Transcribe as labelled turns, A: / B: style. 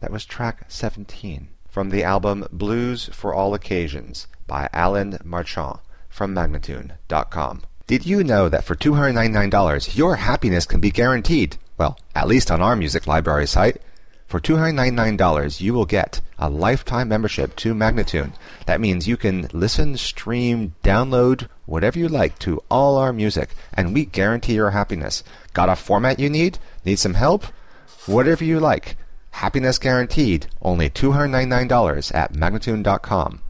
A: That was track 17 from the album Blues for All Occasions by Alan Marchand from Magnatune.com. Did you know that for $299 your happiness can be guaranteed? Well, at least on our music library site. For $299 you will get a lifetime membership to Magnatune. That means you can listen, stream, download, whatever you like to all our music, and we guarantee your happiness. Got a format you need? Need some help? Whatever you like. Happiness guaranteed. Only $299 at Magnatune.com.